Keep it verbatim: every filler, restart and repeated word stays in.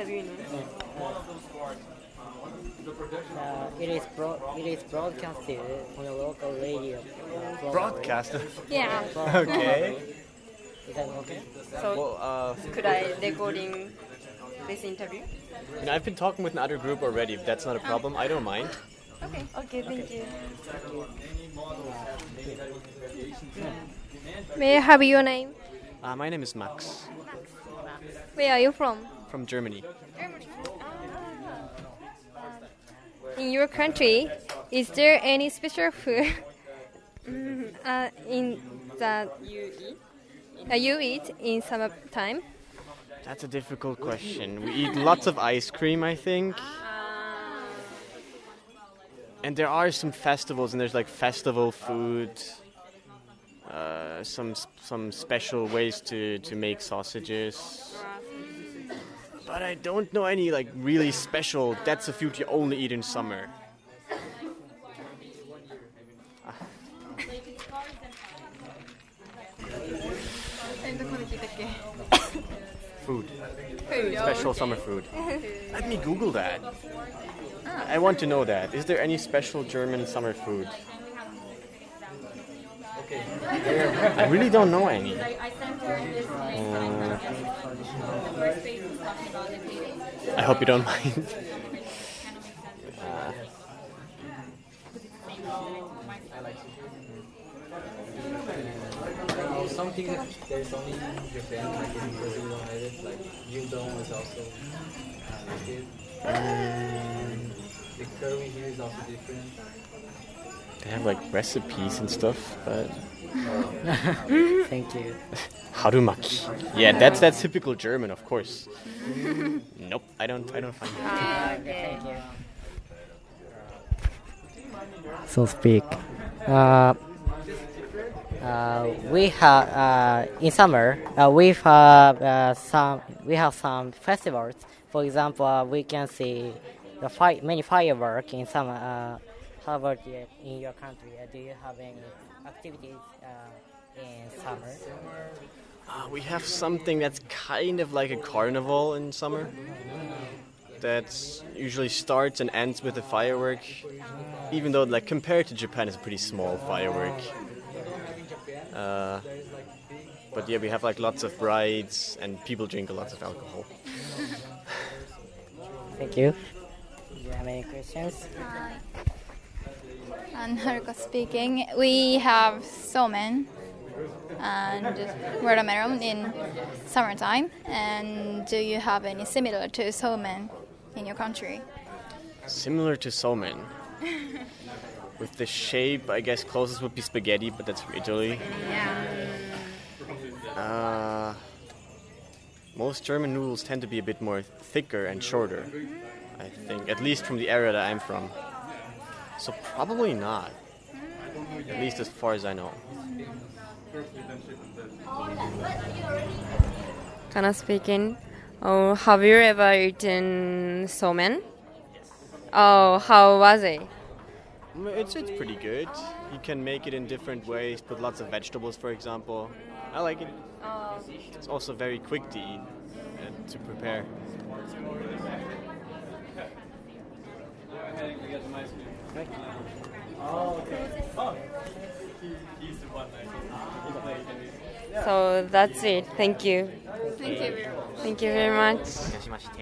interview ini? Uh, it is bro- it is broadcasted on a local radio. Uh, Broadcast? Yeah. Okay. Is that okay? So Well, uh, could I recording this interview? you know, I've been talking with another group already. If that's not a problem, I don't mind. Okay. Okay. Thank you. May I have your name? Uh, my name is Max, Where are you from? from Germany. In your country, is there any special food uh, in that You eat? uh, you eat in summertime? That's a difficult question. We eat lots of ice cream, I think. And there are some festivals, and there's like festival food, uh, some some special ways to, to make sausages. But I don't know any like really special. That's a food you only eat in summer. Food. Food. Special summer food. Let me Google that. I want to know that. Is there any special German summer food? I really don't know any. Uh, I hope you don't mind. Uh, Something that there's only in Japan, like in Brazil, we don't have it. Like gyudon is also uh, like it. And the curry here is also different. they have like recipes and stuff, but Thank you. harumaki. Yeah, that's that's typical German, of course. Nope, I don't I don't find it. Thank you. So speak. Uh, uh, we have uh, in summer uh, we have uh, some we have some festivals. For example, uh, we can see the fi- many fireworks in summer. Uh, how about it in your country? Uh, do you have any activities uh, in summer? Uh, we have something that's kind of like a carnival in summer. That usually starts and ends with a firework. Even though, like, compared to Japan, it's a pretty small firework. Uh, but yeah, we have like lots of rides and people drink a lot of alcohol. Thank you. Do you have any questions? And Haruka speaking. We have somen and watermelon in summertime. And do you have any similar to somen in your country? Similar to somen. With the shape, I guess closest would be spaghetti, but that's from Italy. Uh, most German noodles tend to be a bit more thicker and shorter, I think, at least from the area that I'm from. So probably not, at least as far as I know. Kana speaking. Oh, have you ever eaten somen? Oh, how was it? Mm, It's it's pretty good. You can make it in different ways, put lots of vegetables, for example. I like it. It's also very quick to eat and to prepare. So that's it. Thank you. Thank you very much. Thank you very much.